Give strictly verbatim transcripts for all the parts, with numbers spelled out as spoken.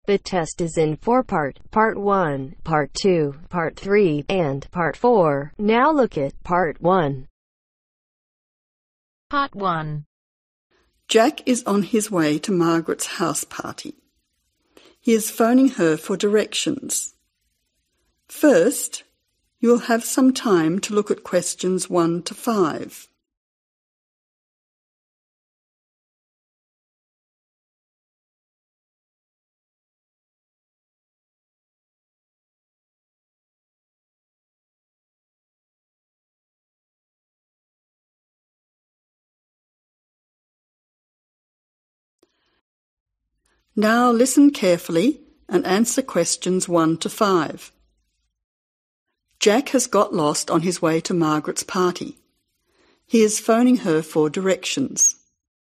The test is in four-part, Part one, Part two, Part three, and Part four. Now look at Part one. Part one. Jack is on his way to Margaret's house party. He is phoning her for directions. First, you will have some time to look at questions one to five. Now listen carefully and answer questions one to five. Jack has got lost on his way to Margaret's party. He is phoning her for directions.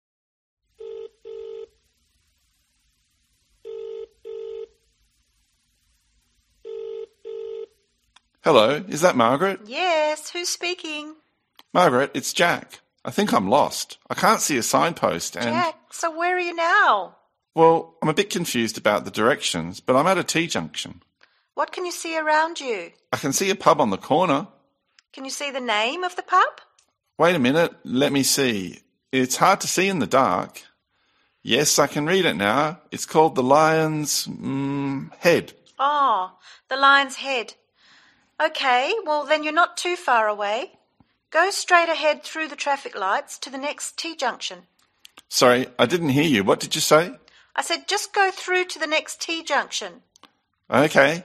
Hello, is that Margaret? Yes, who's speaking? Margaret, it's Jack. I think I'm lost. I can't see a signpost and... Jack, so where are you now? Well, I'm a bit confused about the directions, but I'm at a T-junction. What can you see around you? I can see a pub on the corner. Can you see the name of the pub? Wait a minute, let me see. It's hard to see in the dark. Yes, I can read it now. It's called the Lion's mm, Head. Oh, the Lion's Head. OK, well then you're not too far away. Go straight ahead through the traffic lights to the next T-junction. Sorry, I didn't hear you. What did you say? I said just go through to the next T-junction. OK.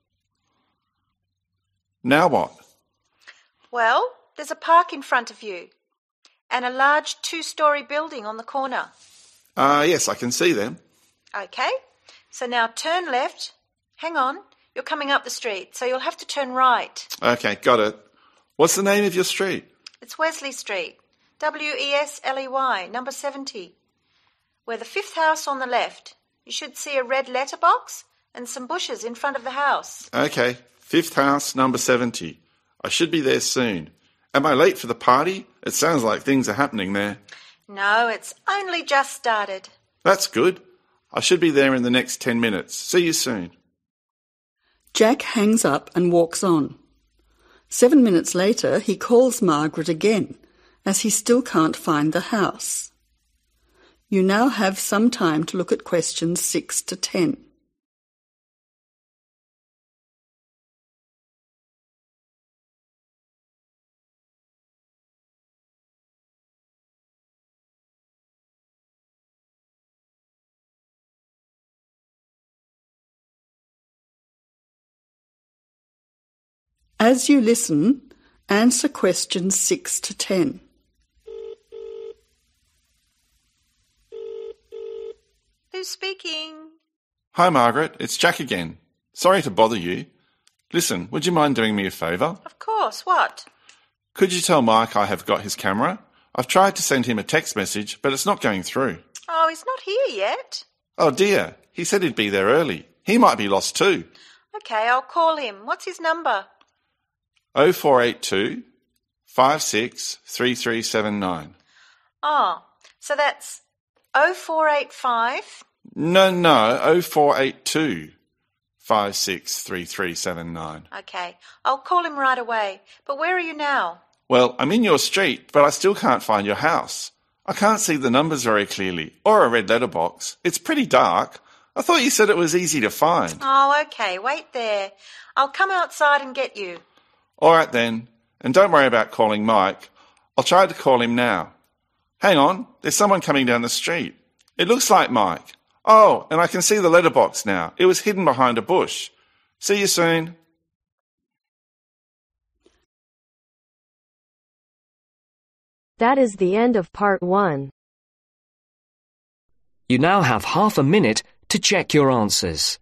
Now what? Well, there's a park in front of you and a large two-storey building on the corner. Ah, uh, yes, I can see them. OK, so now turn left. Hang on, you're coming up the street, so you'll have to turn right. OK, got it. What's the name of your street? It's Wesley Street, W E S L E Y, number seventy. We're the fifth house on the left. You should see a red letterbox and some bushes in front of the house. OK, fifth house, number seventy. I should be there soon. Am I late for the party? It sounds like things are happening there. No, it's only just started. That's good. I should be there in the next ten minutes. See you soon. Jack hangs up and walks on. Seven minutes later, he calls Margaret again, as he still can't find the house. You now have some time to look at questions six to ten. As you listen, answer questions six to ten. Who's speaking? Hi, Margaret. It's Jack again. Sorry to bother you. Listen, would you mind doing me a favour? Of course. What? Could you tell Mike I have got his camera? I've tried to send him a text message, but it's not going through. Oh, he's not here yet. Oh, dear. He said he'd be there early. He might be lost too. OK, I'll call him. What's his number? oh four eight two, five six, three three seven nine. Oh, so that's oh four eight five? No, no, oh four eight two, five six, three three seven nine. OK, I'll call him right away. But where are you now? Well, I'm in your street, but I still can't find your house. I can't see the numbers very clearly, or a red letterbox. It's pretty dark. I thought you said it was easy to find. Oh, OK, wait there. I'll come outside and get you. All right then, and don't worry about calling Mike. I'll try to call him now. Hang on, there's someone coming down the street. It looks like Mike. Oh, and I can see the letterbox now. It was hidden behind a bush. See you soon. That is the end of Part one. You now have half a minute to check your answers.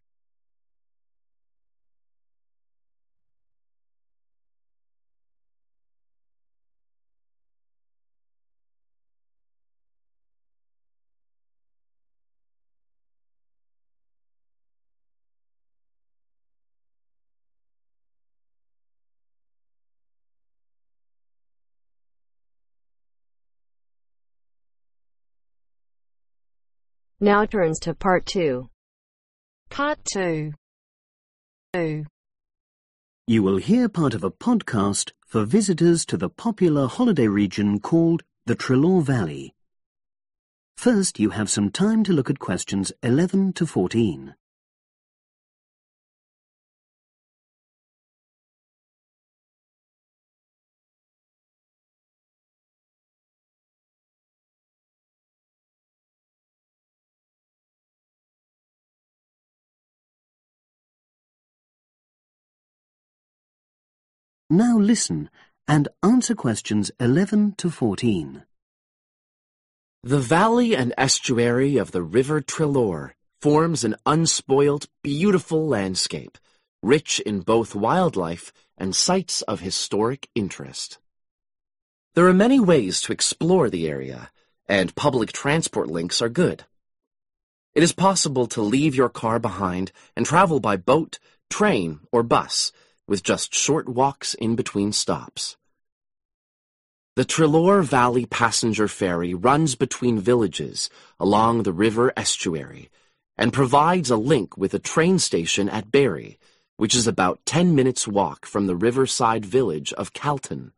Now turns to Part two. Part two. two. You will hear part of a podcast for visitors to the popular holiday region called the Treloar Valley. First, you have some time to look at questions eleven to fourteen. Now listen and answer questions eleven to fourteen. The valley and estuary of the River Treloar forms an unspoilt, beautiful landscape, rich in both wildlife and sites of historic interest. There are many ways to explore the area, and public transport links are good. It is possible to leave your car behind and travel by boat, train, or bus, with just short walks in between stops. The Treloar Valley Passenger Ferry runs between villages along the river estuary and provides a link with a train station at Barry, which is about ten minutes' walk from the riverside village of Calton.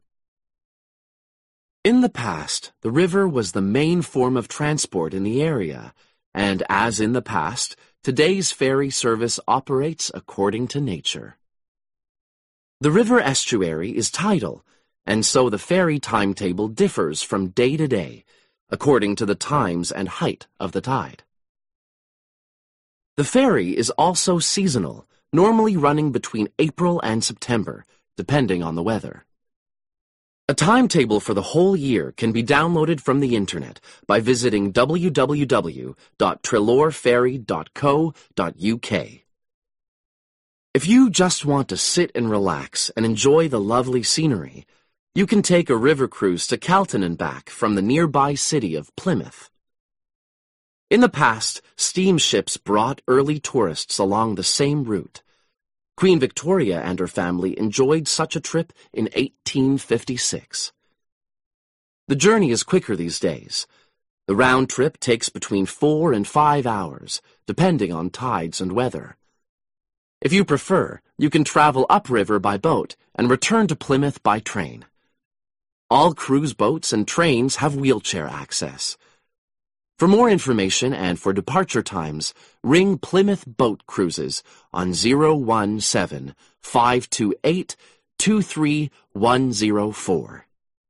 In the past, the river was the main form of transport in the area, and as in the past, today's ferry service operates according to nature. The river estuary is tidal, and so the ferry timetable differs from day to day, according to the times and height of the tide. The ferry is also seasonal, normally running between April and September, depending on the weather. A timetable for the whole year can be downloaded from the internet by visiting w w w dot treloar ferry dot co dot u k. If you just want to sit and relax and enjoy the lovely scenery, you can take a river cruise to Calton and back from the nearby city of Plymouth. In the past, steamships brought early tourists along the same route. Queen Victoria and her family enjoyed such a trip in eighteen fifty-six. The journey is quicker these days. The round trip takes between four and five hours, depending on tides and weather. If you prefer, you can travel upriver by boat and return to Plymouth by train. All cruise boats and trains have wheelchair access. For more information and for departure times, ring Plymouth Boat Cruises on zero one seven, five two eight, two three one zero four.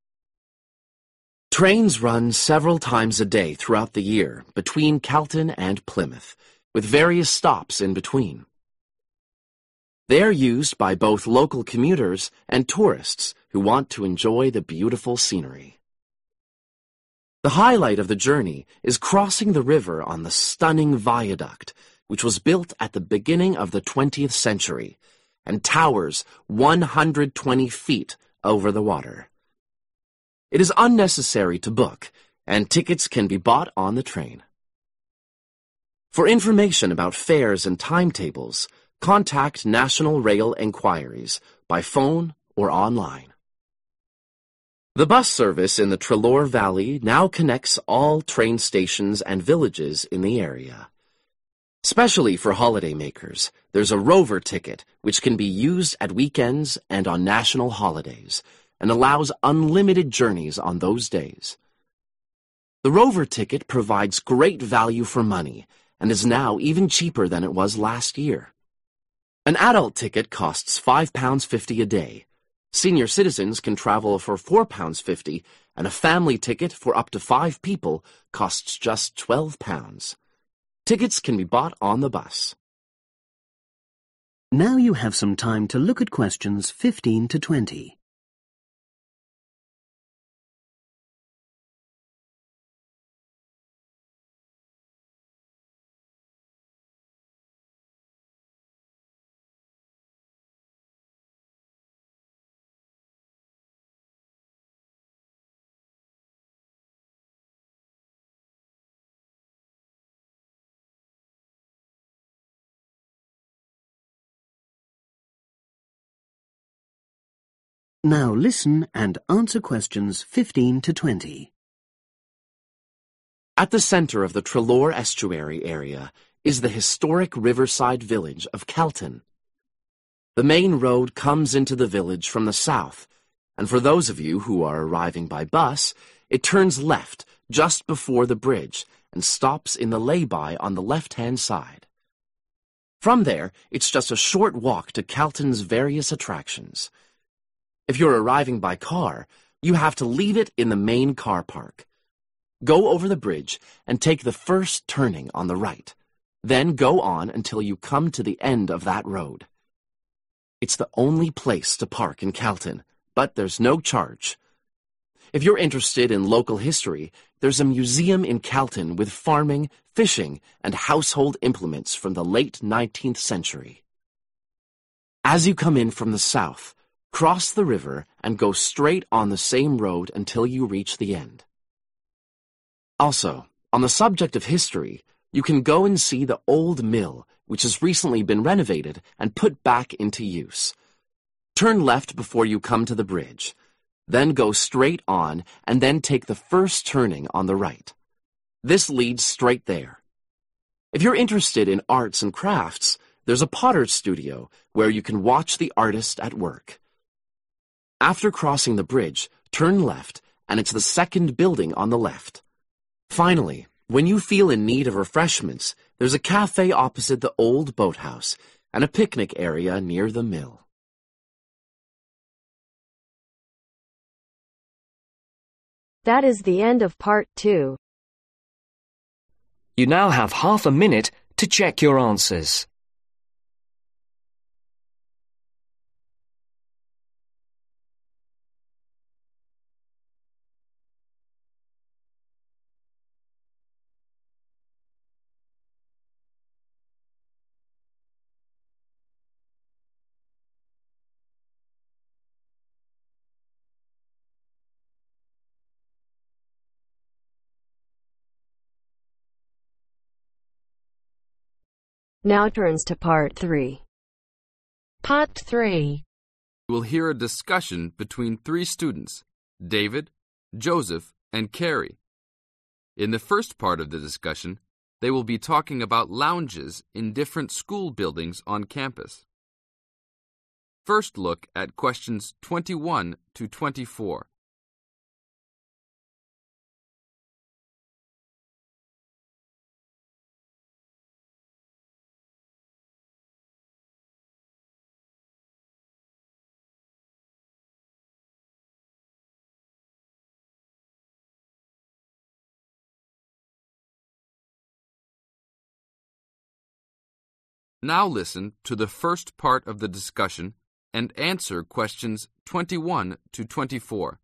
Trains run several times a day throughout the year between Calton and Plymouth, with various stops in between. They are used by both local commuters and tourists who want to enjoy the beautiful scenery. The highlight of the journey is crossing the river on the stunning viaduct, which was built at the beginning of the twentieth century and towers one hundred twenty feet over the water. It is unnecessary to book, and tickets can be bought on the train. For information about fares and timetables, contact National Rail Enquiries by phone or online. The bus service in the Treloar Valley now connects all train stations and villages in the area. Especially for holidaymakers, there's a Rover ticket which can be used at weekends and on national holidays and allows unlimited journeys on those days. The Rover ticket provides great value for money and is now even cheaper than it was last year. An adult ticket costs five pounds fifty a day. Senior citizens can travel for four pounds fifty, and a family ticket for up to five people costs just twelve pounds. Tickets can be bought on the bus. Now you have some time to look at questions fifteen to twenty. Now listen and answer questions fifteen to twenty. At the center of the Treloar estuary area is the historic riverside village of Kelton. The main road comes into the village from the south, and for those of you who are arriving by bus, it turns left just before the bridge and stops in the lay-by on the left-hand side. From there, it's just a short walk to Kelton's various attractions. If you're arriving by car, you have to leave it in the main car park. Go over the bridge and take the first turning on the right. Then go on until you come to the end of that road. It's the only place to park in Kelton, but there's no charge. If you're interested in local history, there's a museum in Kelton with farming, fishing, and household implements from the late nineteenth century. As you come in from the south, cross the river and go straight on the same road until you reach the end. Also, on the subject of history, you can go and see the old mill, which has recently been renovated and put back into use. Turn left before you come to the bridge. Then go straight on and then take the first turning on the right. This leads straight there. If you're interested in arts and crafts, there's a potter's studio where you can watch the artist at work. After crossing the bridge, turn left, and it's the second building on the left. Finally, when you feel in need of refreshments, there's a cafe opposite the old boathouse and a picnic area near the mill. That is the end of part two. You now have half a minute to check your answers. Now turns to part three. Part three. You will hear a discussion between three students, David, Joseph, and Carrie. In the first part of the discussion, they will be talking about lounges in different school buildings on campus. First look at questions twenty-one to twenty-four. Now listen to the first part of the discussion and answer questions twenty-one to twenty-four.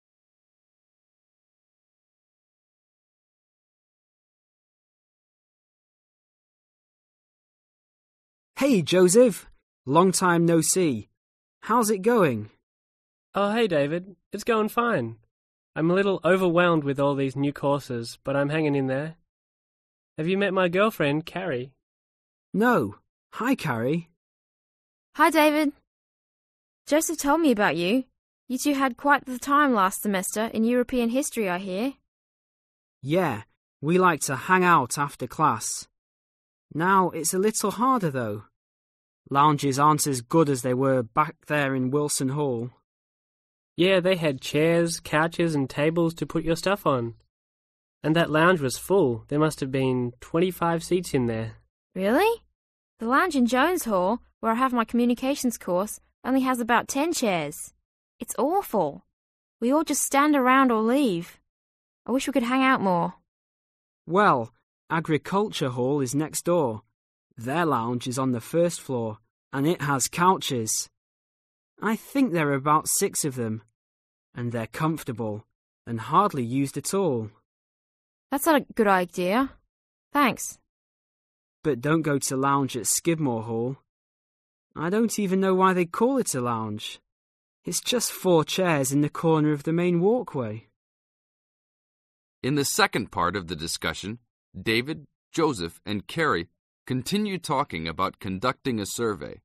Hey, Joseph. Long time no see. How's it going? Oh, hey, David. It's going fine. I'm a little overwhelmed with all these new courses, but I'm hanging in there. Have you met my girlfriend, Carrie? No. Hi, Carrie. Hi, David. Joseph told me about you. You two had quite the time last semester in European history, I hear. Yeah, we like to hang out after class. Now it's a little harder, though. Lounges aren't as good as they were back there in Wilson Hall. Yeah, they had chairs, couches, and tables to put your stuff on. And that lounge was full. There must have been twenty-five seats in there. Really? The lounge in Jones Hall, where I have my communications course, only has about ten chairs. It's awful. We all just stand around or leave. I wish we could hang out more. Well, Agriculture Hall is next door. Their lounge is on the first floor, and it has couches. I think there are about six of them, and they're comfortable and hardly used at all. That's not a good idea. Thanks. But don't go to lounge at Skidmore Hall. I don't even know why they call it a lounge. It's just four chairs in the corner of the main walkway. In the second part of the discussion, David, Joseph, and Carrie continue talking about conducting a survey.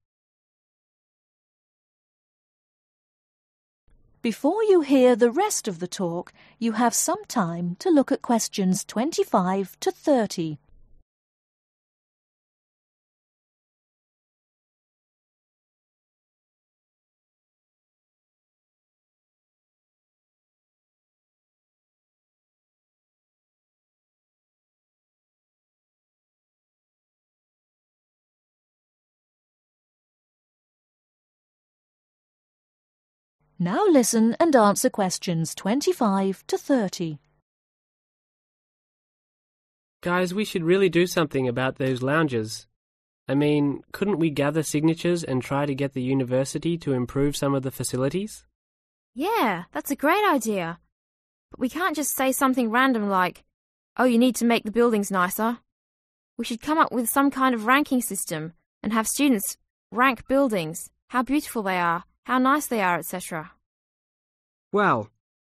Before you hear the rest of the talk, you have some time to look at questions twenty-five to thirty. Now listen and answer questions twenty-five to thirty. Guys, we should really do something about those lounges. I mean, couldn't we gather signatures and try to get the university to improve some of the facilities? Yeah, that's a great idea. But we can't just say something random like, oh, you need to make the buildings nicer. We should come up with some kind of ranking system and have students rank buildings, how beautiful they are, how nice they are, et cetera. Well,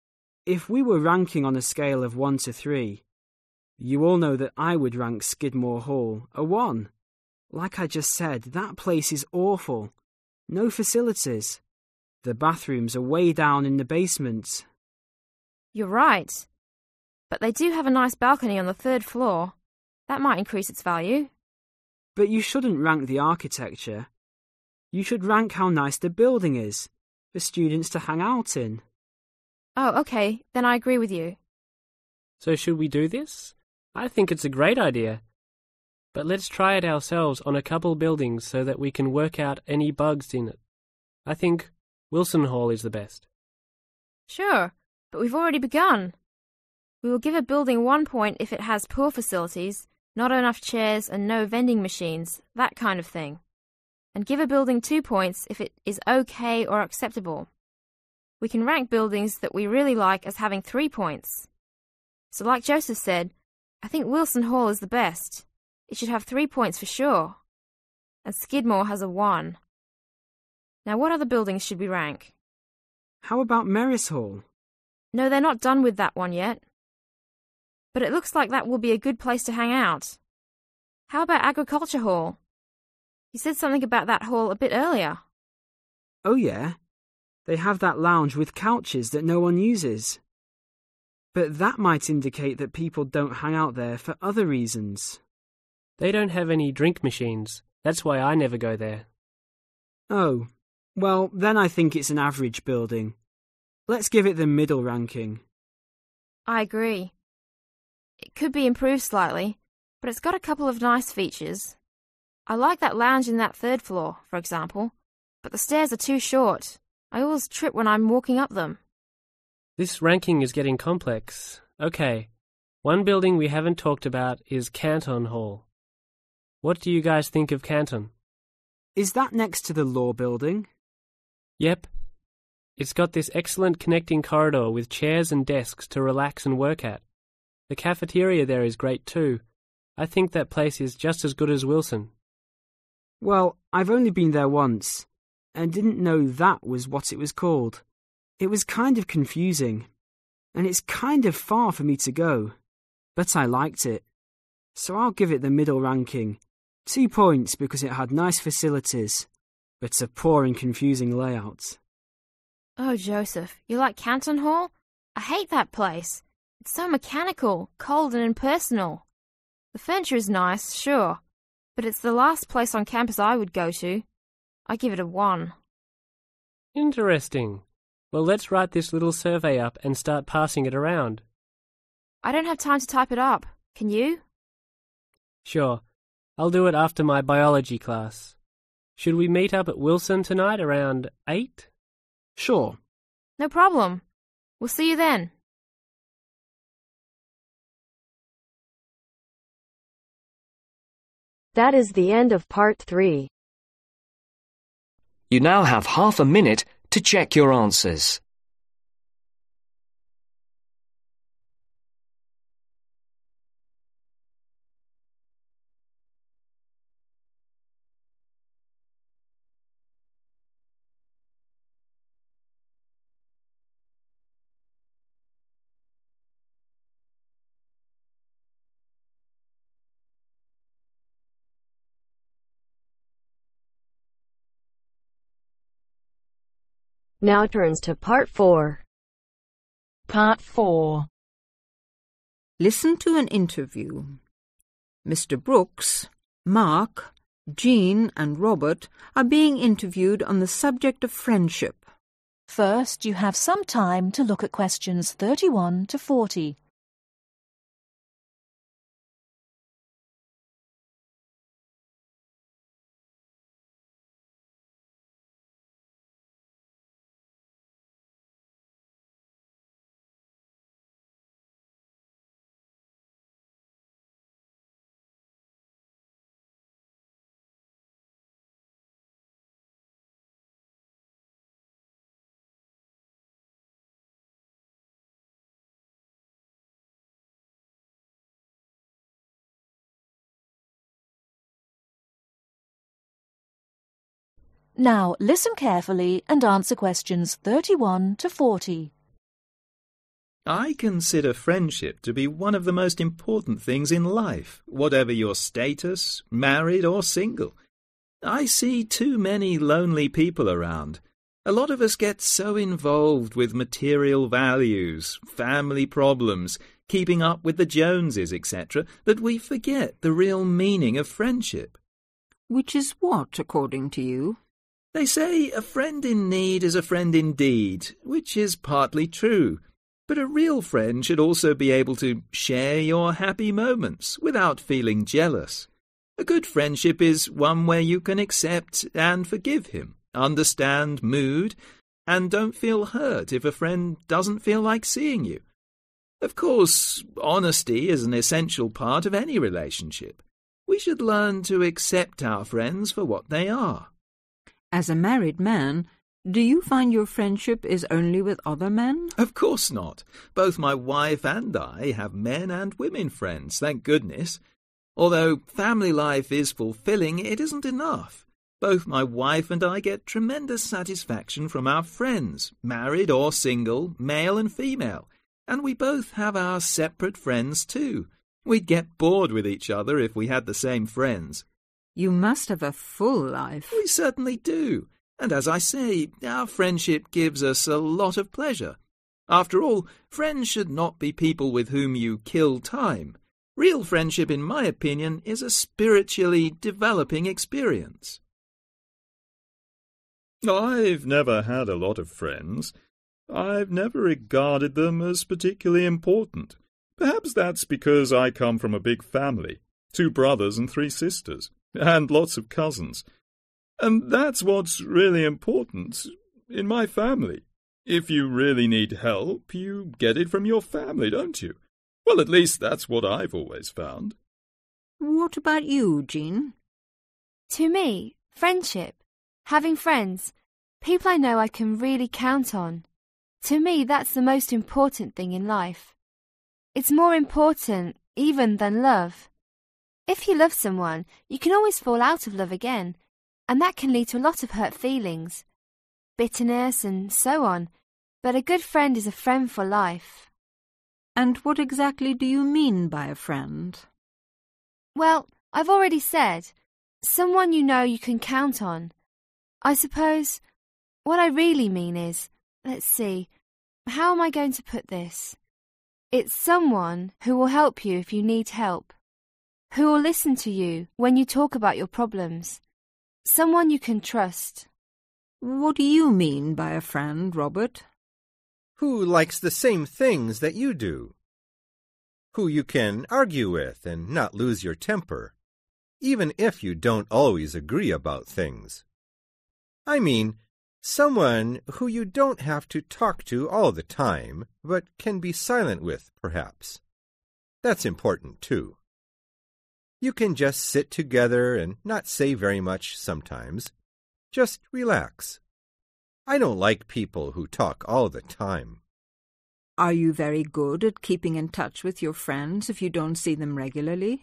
if we were ranking on a scale of one to three, you all know that I would rank Skidmore Hall a one. Like I just said, that place is awful. No facilities. The bathrooms are way down in the basement. You're right. But they do have a nice balcony on the third floor. That might increase its value. But you shouldn't rank the architecture. You should rank how nice the building is, for students to hang out in. Oh, okay, then I agree with you. So should we do this? I think it's a great idea. But let's try it ourselves on a couple buildings so that we can work out any bugs in it. I think Wilson Hall is the best. Sure, but we've already begun. We will give a building one point if it has poor facilities, not enough chairs and no vending machines, that kind of thing. And give a building two points if it is okay or acceptable. We can rank buildings that we really like as having three points. So like Joseph said, I think Wilson Hall is the best. It should have three points for sure. And Skidmore has a one. Now what other buildings should we rank? How about Merris Hall? No, they're not done with that one yet. But it looks like that will be a good place to hang out. How about Agriculture Hall? You said something about that hall a bit earlier. Oh yeah, they have that lounge with couches that no one uses. But that might indicate that people don't hang out there for other reasons. They don't have any drink machines. That's why I never go there. Oh, well, then I think it's an average building. Let's give it the middle ranking. I agree. It could be improved slightly, but it's got a couple of nice features. I like that lounge in that third floor, for example, but the stairs are too short. I always trip when I'm walking up them. This ranking is getting complex. Okay, one building we haven't talked about is Canton Hall. What do you guys think of Canton? Is that next to the law building? Yep. It's got this excellent connecting corridor with chairs and desks to relax and work at. The cafeteria there is great too. I think that place is just as good as Wilson. Well, I've only been there once, and didn't know that was what it was called. It was kind of confusing, and it's kind of far for me to go, but I liked it. So I'll give it the middle ranking. Two points because it had nice facilities, but a poor and confusing layout. Oh, Joseph, you like Canton Hall? I hate that place. It's so mechanical, cold and impersonal. The furniture is nice, sure, but it's the last place on campus I would go to. I give it a one. Interesting. Well, let's write this little survey up and start passing it around. I don't have time to type it up. Can you? Sure. I'll do it after my biology class. Should we meet up at Wilson tonight around eight? Sure. No problem. We'll see you then. That is the end of part three. You now have half a minute to check your answers. Now turns to part four. Part four. Listen to an interview. Mister Brooks, Mark, Jean and Robert are being interviewed on the subject of friendship. First, you have some time to look at questions thirty-one to forty. Now listen carefully and answer questions thirty-one to forty. I consider friendship to be one of the most important things in life, whatever your status, married or single. I see too many lonely people around. A lot of us get so involved with material values, family problems, keeping up with the Joneses, et cetera, that we forget the real meaning of friendship. Which is what, according to you? They say a friend in need is a friend indeed, which is partly true. But a real friend should also be able to share your happy moments without feeling jealous. A good friendship is one where you can accept and forgive him, understand mood, and don't feel hurt if a friend doesn't feel like seeing you. Of course, honesty is an essential part of any relationship. We should learn to accept our friends for what they are. As a married man, do you find your friendship is only with other men? Of course not. Both my wife and I have men and women friends, thank goodness. Although family life is fulfilling, it isn't enough. Both my wife and I get tremendous satisfaction from our friends, married or single, male and female, and we both have our separate friends too. We'd get bored with each other if we had the same friends. You must have a full life. We certainly do. And as I say, our friendship gives us a lot of pleasure. After all, friends should not be people with whom you kill time. Real friendship, in my opinion, is a spiritually developing experience. I've never had a lot of friends. I've never regarded them as particularly important. Perhaps that's because I come from a big family, two brothers and three sisters, and lots of cousins. And that's what's really important in my family. If you really need help, you get it from your family, don't you? Well, at least that's what I've always found. What about you, Jean? To me, friendship, having friends, people I know I can really count on. To me, that's the most important thing in life. It's more important even than love. If you love someone, you can always fall out of love again, and that can lead to a lot of hurt feelings, bitterness and so on. But a good friend is a friend for life. And what exactly do you mean by a friend? Well, I've already said, someone you know you can count on. I suppose what I really mean is, let's see, how am I going to put this? It's someone who will help you if you need help, who will listen to you when you talk about your problems. Someone you can trust. What do you mean by a friend, Robert? Who likes the same things that you do. Who you can argue with and not lose your temper, even if you don't always agree about things. I mean, someone who you don't have to talk to all the time, but can be silent with, perhaps. That's important, too. You can just sit together and not say very much sometimes. Just relax. I don't like people who talk all the time. Are you very good at keeping in touch with your friends if you don't see them regularly?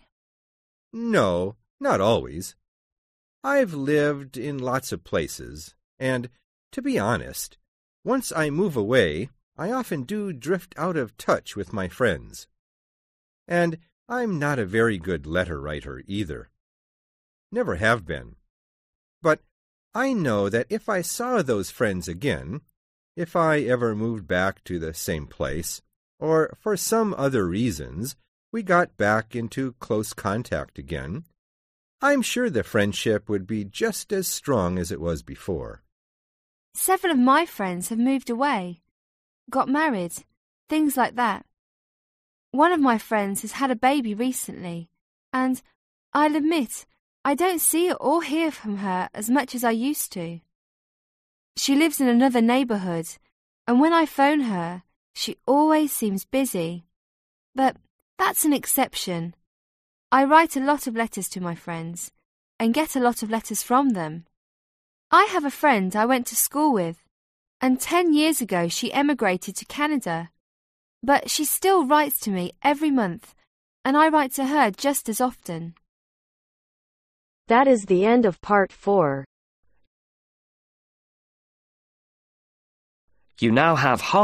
No, not always. I've lived in lots of places, and, to be honest, once I move away, I often do drift out of touch with my friends. And I'm not a very good letter writer either. Never have been. But I know that if I saw those friends again, if I ever moved back to the same place, or for some other reasons we got back into close contact again, I'm sure the friendship would be just as strong as it was before. Several of my friends have moved away, got married, things like that. One of my friends has had a baby recently, and I'll admit, I don't see or hear from her as much as I used to. She lives in another neighbourhood, and when I phone her, she always seems busy. But that's an exception. I write a lot of letters to my friends, and get a lot of letters from them. I have a friend I went to school with, and ten years ago she emigrated to Canada. But she still writes to me every month, and I write to her just as often. That is the end of part four. You now have half